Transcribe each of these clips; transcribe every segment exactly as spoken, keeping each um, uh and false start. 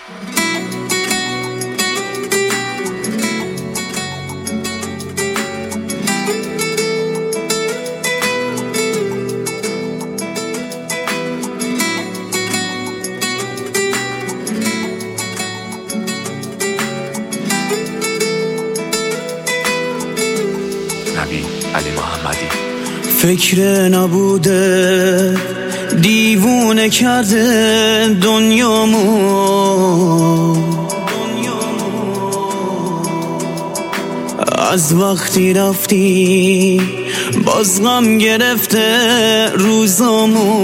علی محمدی. فکر نبوده دیوونه کرده دنیامو، از وقتی رفتی باز غم گرفته روزامو.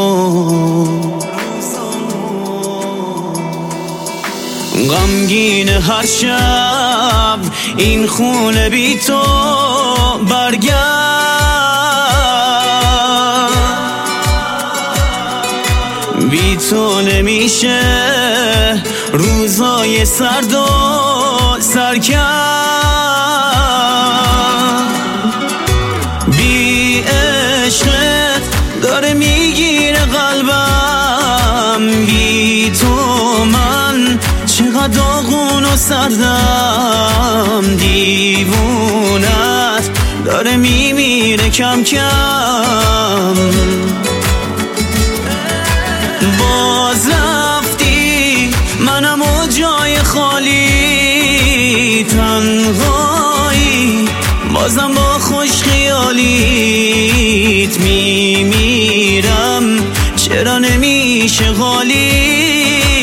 غمگین هر شب این خونه بی تو برگرد، بی تو نمیشه روزای سرد و سرکرد. بی عشقت داره میگیره قلبم، بی تو من چقدر داغون و سردم. دیوونت داره میمیره کم کم. باز رفتی منم و جای خالی، تنهایی بازم با خوش خیالیت میمیرم، چرا نمیشه غالیت.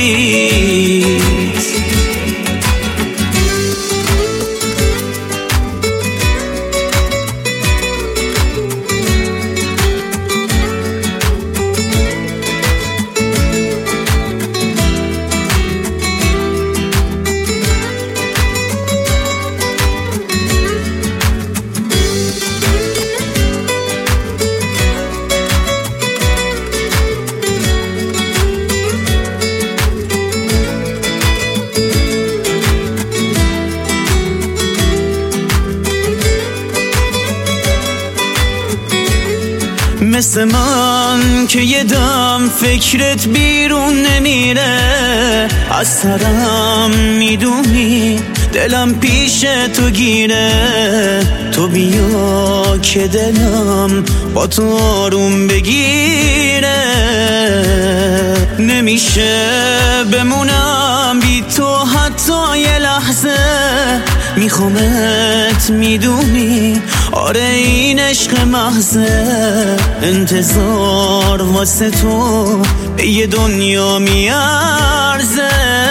مثل من که یه دم فکرت بیرون نمیره از سرم، میدونی دلم پیش تو گیره. تو بیا که دلم با تو آروم بگیره. نمیشه بمونم بی تو حتی یه لحظه، میخوامت میدونی آره این عشق محضه. انتظار واسه تو به یه دنیا میارزه.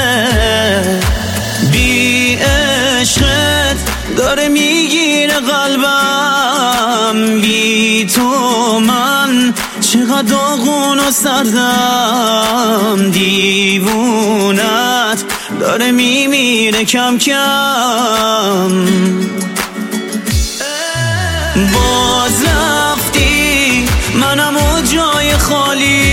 بی عشقت داره میگیره قلبم، بی تو من چقدر داغون و سردم. دیوونت داره میمیره کم کم. باز رفتی منم و جای خالی،